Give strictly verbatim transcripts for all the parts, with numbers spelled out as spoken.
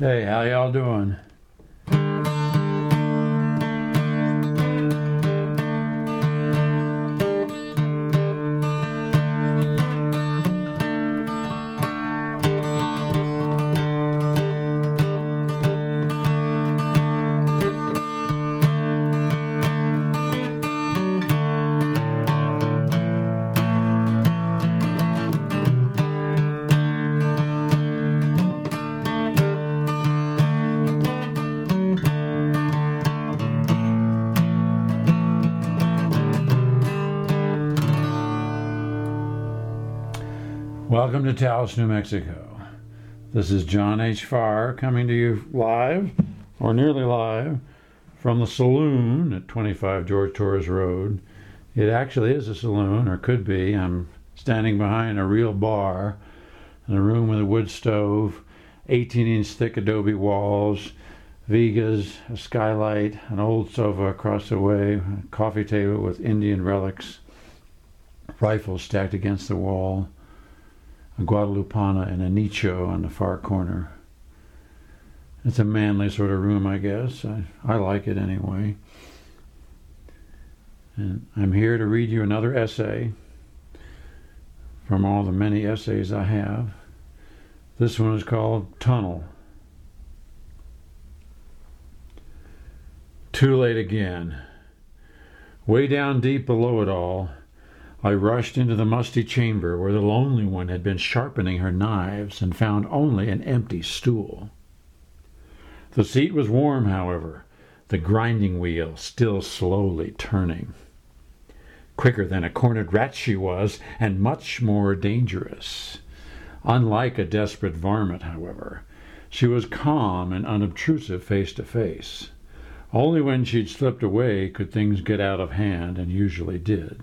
Hey, how y'all doing? Welcome to Taos, New Mexico. This is John H. Farr coming to you live, or nearly live, from the saloon at twenty-five George Torres Road. It actually is a saloon, or could be. I'm standing behind a real bar in a room with a wood stove, eighteen inch thick adobe walls, Vigas, a skylight, an old sofa across the way, a coffee table with Indian relics, rifles stacked against the wall, a Guadalupana and a nicho on the far corner. It's a manly sort of room, I guess. I, I like it anyway. And I'm here to read you another essay from all the many essays I have. This one is called Tunnel. Too late again. Way down deep below it all, I rushed into the musty chamber where the lonely one had been sharpening her knives and found only an empty stool. The seat was warm, however, the grinding wheel still slowly turning. Quicker than a cornered rat she was, and much more dangerous. Unlike a desperate varmint, however, she was calm and unobtrusive face to face. Only when she'd slipped away could things get out of hand, and usually did.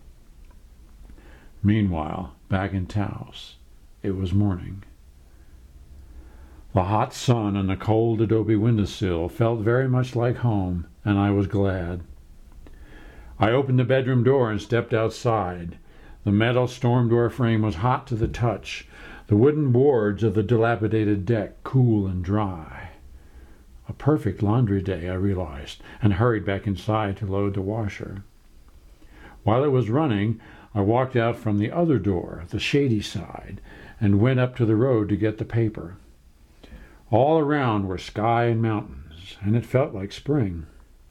Meanwhile, back in Taos, it was morning. The hot sun on the cold adobe windowsill felt very much like home, and I was glad. I opened the bedroom door and stepped outside. The metal storm door frame was hot to the touch, the wooden boards of the dilapidated deck cool and dry. A perfect laundry day, I realized, and hurried back inside to load the washer. While it was running, I walked out from the other door, the shady side, and went up to the road to get the paper. All around were sky and mountains, and it felt like spring.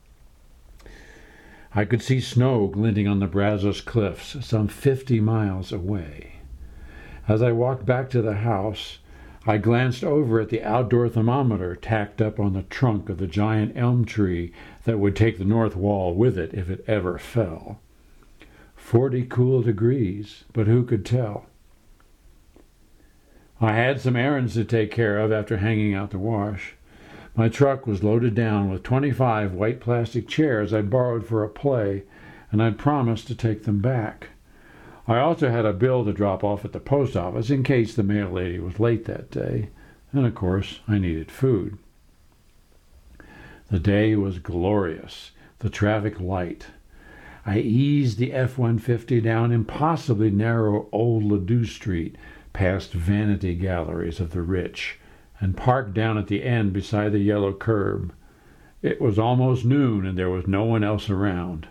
I could see snow glinting on the Brazos cliffs some fifty miles away. As I walked back to the house, I glanced over at the outdoor thermometer tacked up on the trunk of the giant elm tree that would take the north wall with it if it ever fell. Forty cool degrees, but who could tell? I had some errands to take care of after hanging out the wash. My truck was loaded down with twenty-five white plastic chairs I borrowed for a play, and I'd promised to take them back. I also had a bill to drop off at the post office in case the mail lady was late that day, and of course I needed food. The day was glorious, the traffic light. I eased the F one fifty down impossibly narrow old Ladue Street, past vanity galleries of the rich, and parked down at the end beside the yellow curb. It was almost noon, and there was no one else around.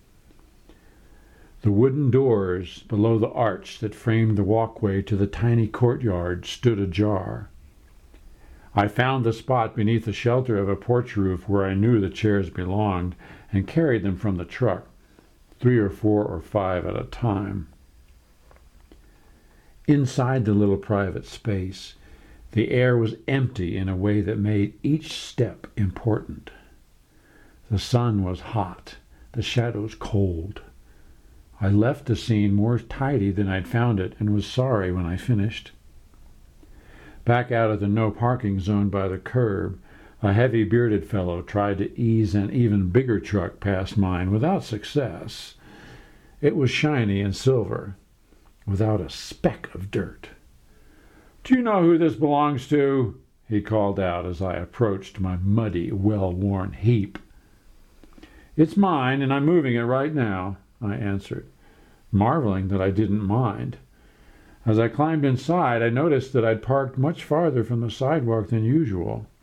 The wooden doors below the arch that framed the walkway to the tiny courtyard stood ajar. I found the spot beneath the shelter of a porch roof where I knew the chairs belonged, and carried them from the truck, three or four or five at a time. Inside the little private space, the air was empty in a way that made each step important. The sun was hot, the shadows cold. I left the scene more tidy than I'd found it, and was sorry when I finished. Back out of the no parking zone by the curb, a heavy bearded fellow tried to ease an even bigger truck past mine without success. It was shiny and silver, without a speck of dirt. "Do you know who this belongs to?" he called out as I approached my muddy, well-worn heap. "It's mine, and I'm moving it right now," I answered, marveling that I didn't mind. As I climbed inside, I noticed that I'd parked much farther from the sidewalk than usual.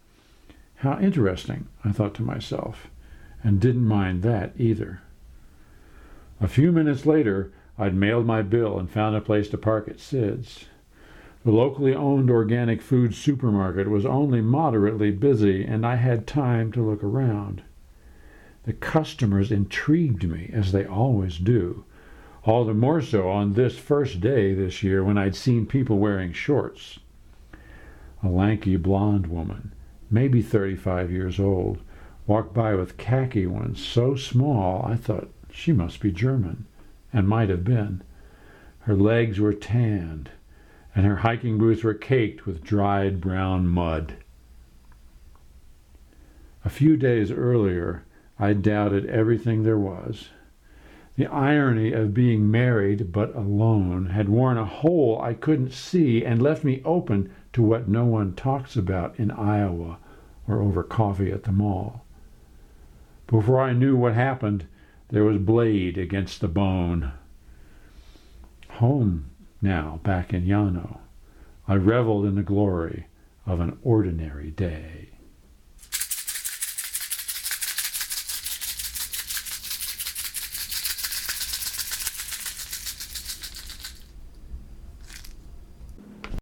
How interesting, I thought to myself, and didn't mind that either. A few minutes later, I'd mailed my bill and found a place to park at Sid's. The locally owned organic food supermarket was only moderately busy, and I had time to look around. The customers intrigued me, as they always do, all the more so on this first day this year when I'd seen people wearing shorts. A lanky blonde woman, maybe thirty-five years old, walked by with khaki ones so small I thought she must be German, and might have been. Her legs were tanned, and her hiking boots were caked with dried brown mud. A few days earlier, I doubted everything there was. The irony of being married but alone had worn a hole I couldn't see and left me open to what no one talks about in Iowa or over coffee at the mall. Before I knew what happened, there was blade against the bone. Home now, back in Llano, I reveled in the glory of an ordinary day.